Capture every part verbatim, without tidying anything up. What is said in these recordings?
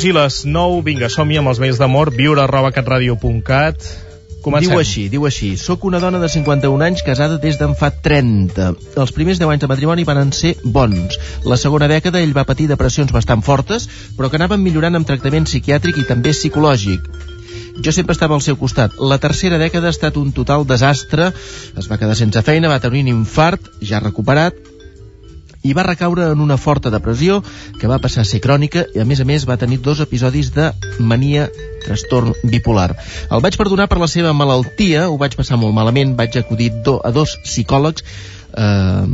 i les nou, vinga, som-hi amb els mails d'amor, viure arroba catradio punt cat. Comencem. Diu així, diu així. Soc una dona de cinquanta-un anys casada des d'en fa trenta. Els primers deu anys de matrimoni van ser bons. La segona dècada ell va patir depressions bastant fortes, però que anaven millorant amb tractament psiquiàtric i també psicològic. Jo sempre estava al seu costat. La tercera dècada ha estat un total desastre. Es va quedar sense feina, va tenir un infart, ja recuperat, i va recaure en una forta depressió que va passar a ser crònica i, a més a més, va tenir dos episodis de mania, trastorn bipolar. El vaig perdonar per la seva malaltia, ho vaig passar molt malament, vaig acudir do, a dos psicòlegs eh,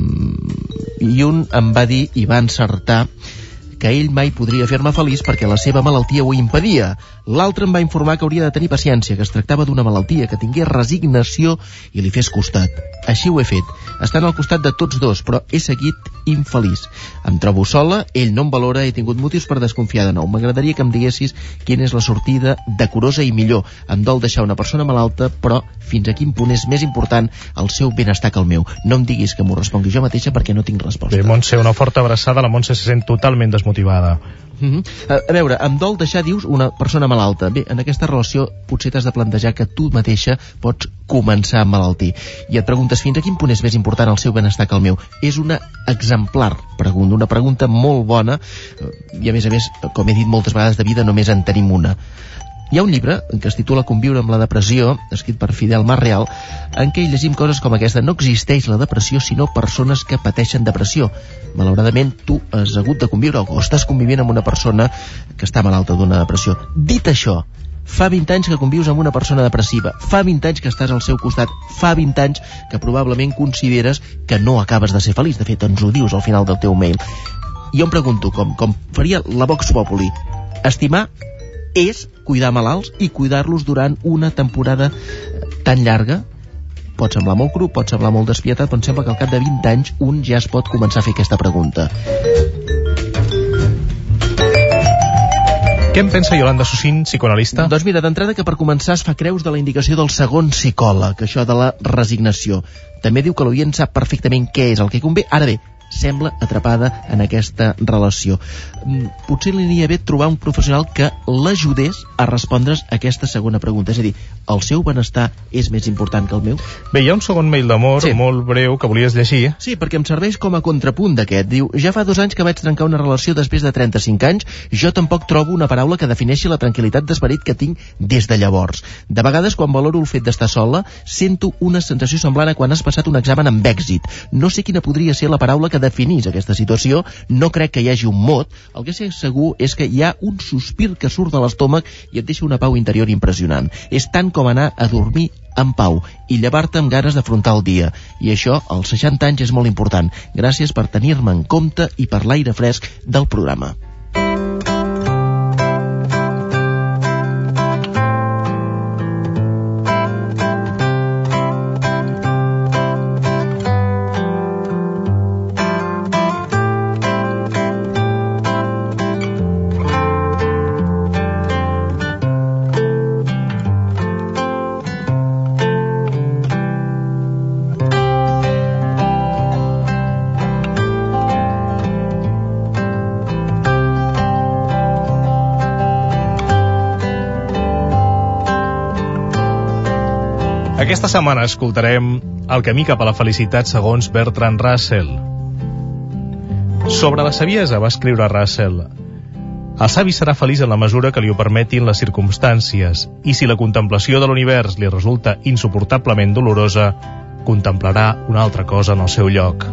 i un em va dir i va encertar que ell mai podria fer-me feliç perquè la seva malaltia ho impedia. L'altre em va informar que hauria de tenir paciència, que es tractava d'una malaltia, que tingués resignació i li fes costat. Així ho he fet, estant al costat de tots dos, però he seguit infeliç. Em trobo sola, ell no em valora, he tingut motius per desconfiar de nou. M'agradaria que em diguessis quina és la sortida decorosa i millor. Em dol deixar una persona malalta, però fins a quin punt és més important el seu benestar que el meu. No em diguis que m'ho respongui jo mateixa perquè no tinc resposta. Bé, Montse, una forta abraçada. La Montse se sent totalment desmotivada. Mm-hmm. a, a veure, em dol deixar, dius, una persona malalta. Bé, en aquesta relació potser t'has de plantejar que tu mateixa pots començar a malaltir. I et preguntes fins a quin punt és més important el seu benestar que el meu. És una exemplar pregunta, una pregunta molt bona, i a més a més, com he dit moltes vegades de vida, només en tenim una. Hi ha un llibre que es titula Conviure amb la depressió, escrit per Fidel Marreal, en què hi llegim coses com aquesta. No existeix la depressió, sinó persones que pateixen depressió. Malauradament, tu has hagut de conviure o estàs convivint amb una persona que està malalta d'una depressió. Dit això, fa vint anys que convius amb una persona depressiva, fa vint anys que estàs al seu costat, fa vint anys que probablement consideres que no acabes de ser feliç. De fet, ens ho dius al final del teu mail. I jo em pregunto, com, com faria la Vox Populi, estimar és cuidar malalts i cuidar-los durant una temporada tan llarga? Pot semblar molt cru, pot semblar molt despietat, però em sembla que al cap de vint anys un ja es pot començar a fer aquesta pregunta. Què en pensa Yolanda Susín, psicoanalista? Doncs mira, d'entrada que per començar es fa creus de la indicació del segon psicòleg, això de la resignació. També diu que l'oient sap perfectament què és el que convé. Ara bé, sembla atrapada en aquesta relació. Potser li aniria bé trobar un professional que l'ajudés a respondre's a aquesta segona pregunta. És a dir, el seu benestar és més important que el meu? Bé, hi ha un segon mail d'amor, sí, molt breu, que volies llegir. Sí, perquè em serveix com a contrapunt d'aquest. Diu, ja fa dos anys que vaig trencar una relació després de trenta-cinc anys, jo tampoc trobo una paraula que defineixi la tranquil·litat d'esperit que tinc des de llavors. De vegades, quan valoro el fet d'estar sola, sento una sensació semblant a quan has passat un examen amb èxit. No sé quina podria ser la paraula que definís aquesta situació, no crec que hi hagi un mot. El que sé segur és que hi ha un sospir que surt de l'estómac i et deixa una pau interior impressionant. És tant com anar a dormir en pau i llevar-te amb ganes d'afrontar el dia. I això, als seixanta anys, és molt important. Gràcies per tenir-me en compte i per l'aire fresc del programa. Aquesta setmana escoltarem El camí cap a la felicitat segons Bertrand Russell. Sobre la saviesa va escriure Russell: el savi serà feliç en la mesura que li ho permetin les circumstàncies, i si la contemplació de l'univers li resulta insuportablement dolorosa, contemplarà una altra cosa en el seu lloc.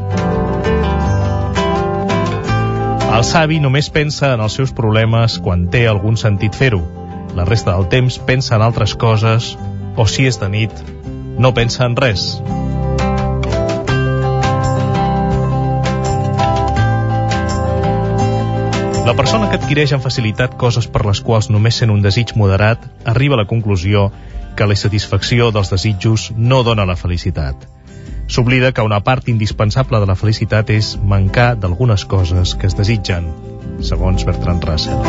El savi només pensa en els seus problemes quan té algun sentit fer-ho. La resta del temps pensa en altres coses, o si és de nit, no pensa en res. La persona que adquireix amb facilitat coses per les quals només sent un desig moderat arriba a la conclusió que la satisfacció dels desitjos no dona la felicitat. S'oblida que una part indispensable de la felicitat és mancar d'algunes coses que es desitgen, segons Bertrand Russell.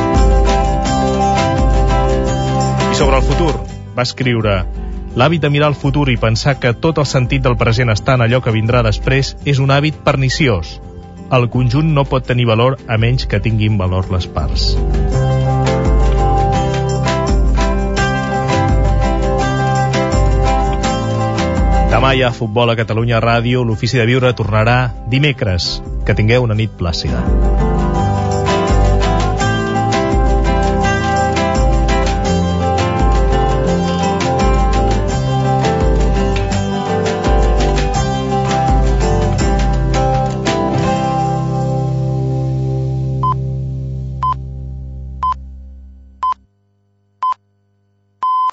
I sobre el futur, va escriure: l'hàbit de mirar el futur i pensar que tot el sentit del present està en allò que vindrà després és un hàbit perniciós. El conjunt no pot tenir valor a menys que tinguin valor les parts. Demà hi ha Futbol a Catalunya Ràdio. L'Ofici de Viure tornarà dimecres. Que tingueu una nit plàcida.